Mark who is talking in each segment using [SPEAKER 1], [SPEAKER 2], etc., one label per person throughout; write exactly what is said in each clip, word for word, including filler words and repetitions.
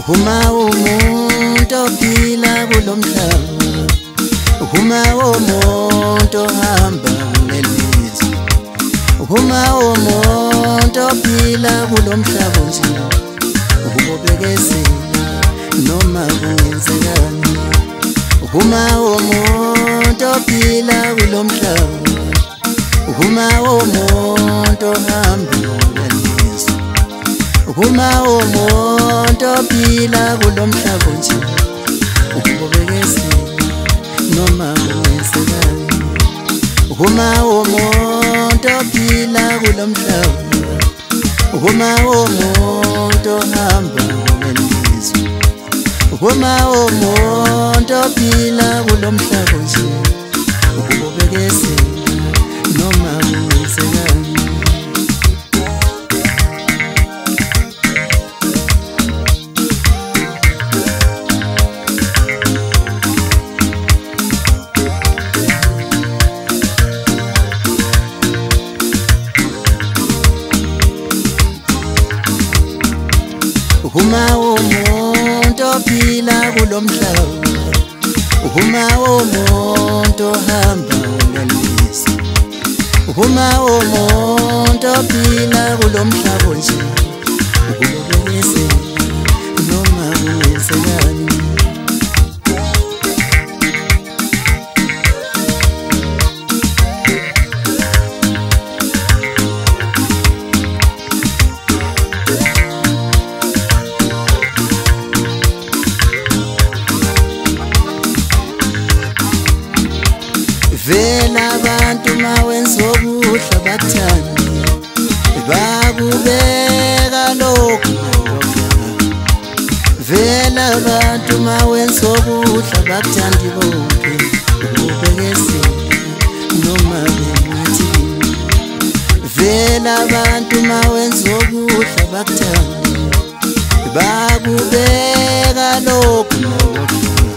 [SPEAKER 1] Uma umuntu ophila kulomhlaba, uma umuntu ohamba ngelizwi, uma umuntu ophila kulomhlaba nje, ukubekezela noma kungenzekani. Uma umuntu ophila kulomhlaba, uma umuntu ohamba ngelizwi, uma umuntu ophila kulomhlaba nje, ukubekezela noma kungenzekani. Uma umuntu ophila kulomhlaba, uma umuntu ohamba ngelizwi, uma umuntu ophila kulomhlaba nje, ukubekezela noma kungenzekani. Uma umuntu ophila kulomhlaba, uma umuntu ohamba ngelizwi, uma umuntu ophila kulomhlaba nje, ukubekezela noma kungenzekani. Vela abantu mawenza okuhle bakuthande, bakubeka lokhu nalokhu. Vela abantu mawenza okuhle bakuthande bonke, ukubekezela noma bengathini. Vela abantu mawenza okuhle bakuthande, bakubeka lokhu nalokhu.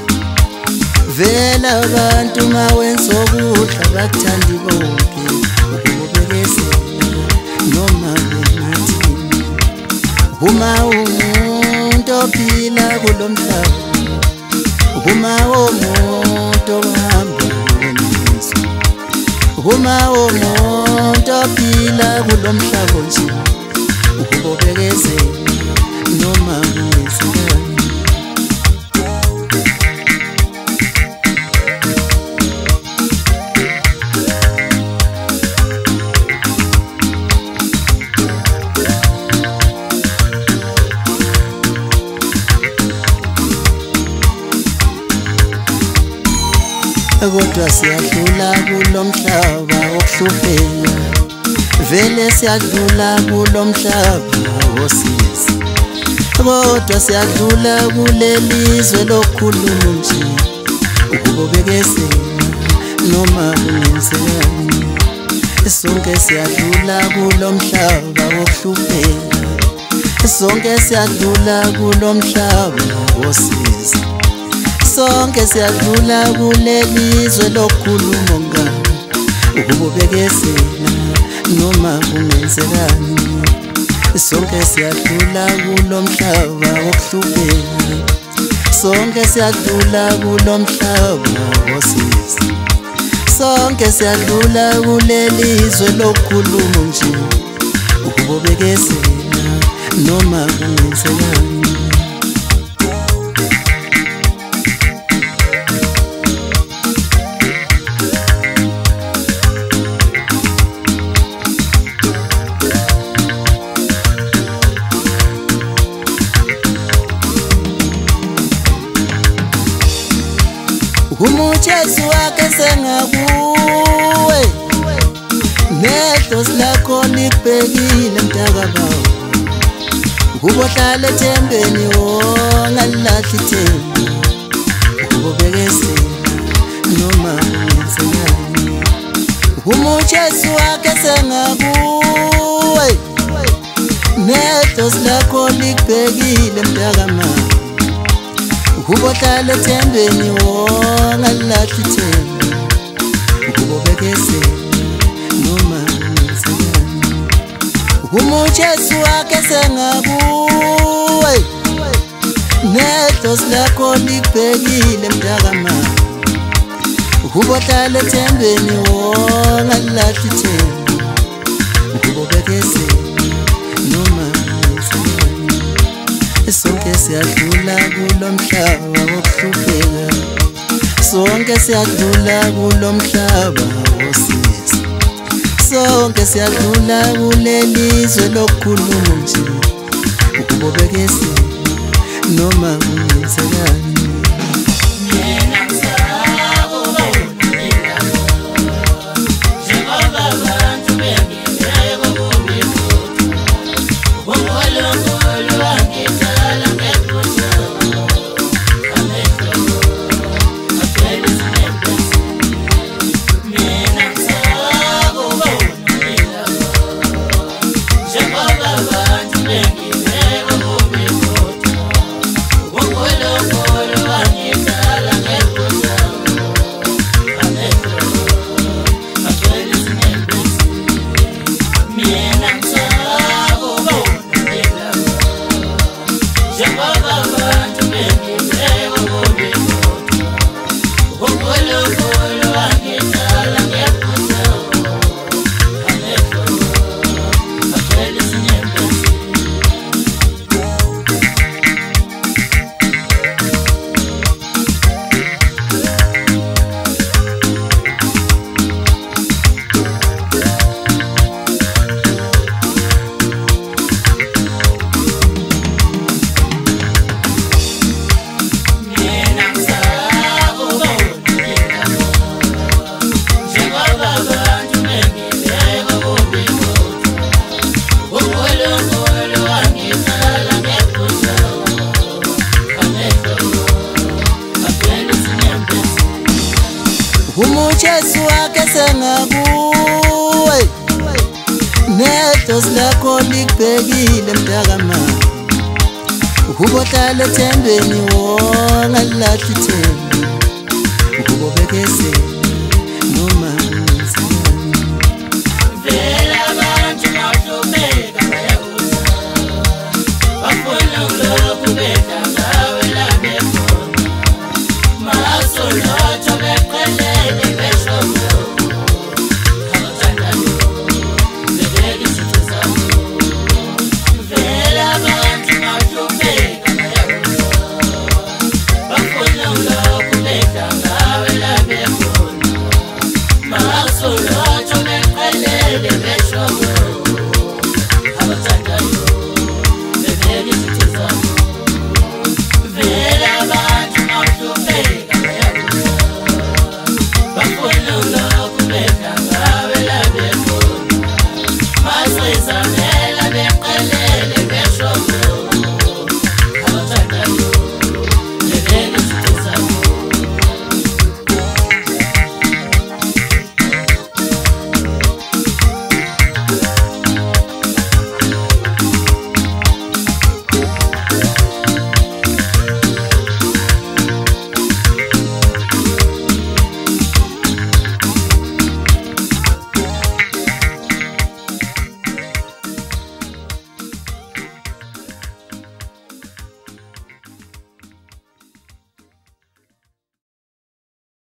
[SPEAKER 1] Vela abantu mawenza okuhle bakuthande bonke, ukubekezela noma bengathini. Uma umuntu ophila kulomhlaba, uma umuntu ohamba ngelizwi, uma umuntu ophila kulomhlaba nje, ukubekezela noma kungenzekani. Kodwa siyadlula kulomhlaba wokuhlupheka, vele siyadlula kulomhlaba wosizi. Kodwa siyadlula kulelizwe lokukhuluma nje, ukubekezela noma kungenzekani. Sonke siyadlula kulomhlaba wokuhlupheka, sonke siyadlula kulomhlaba wosizi. Sonke siyadlula kulelizwe lokukhuluma ngalo, ukubekezela noma kungenzekani. Sonke siyadlula kulomhlaba wokuhlupheka, sonke siyadlula kulomhlaba wosizi. Sonke siyadlula kulelizwe lokukhuluma nje, ukubekezela noma kungenzekani. Umujesu wakhe sengakuwe, nehlo lakho libhekile mntakabawo. Ukubohlala ethembeni ongalilahli ithemba, ukubekezela noma kungenzekani. Umujesu wakhe sengakuwe, nehlo lakho libhekile mntakabawo. Ukubohlala ethembeni ongalilahli ithemba, ukubekezela noma kungenzekani. Umujesu wakhe sengakuwe, Nedosi lakho likubhekile mntakama ukubohlala ethembeni wongalahli ithemba ukubobekeze noma ngizibone sonke siyadlula kulo mhlaba wokuhlupheka sonke siyadlula kulo mhlaba wosizi sonke siyadlula kulelizwe lokukhuluma nje ukubobekeze noma kungenzekani Umujesu wake sengakuwe nedosi lakho likubhekile mntakama ukubohlala ethembeni wongalahli ithemba ukubobekeze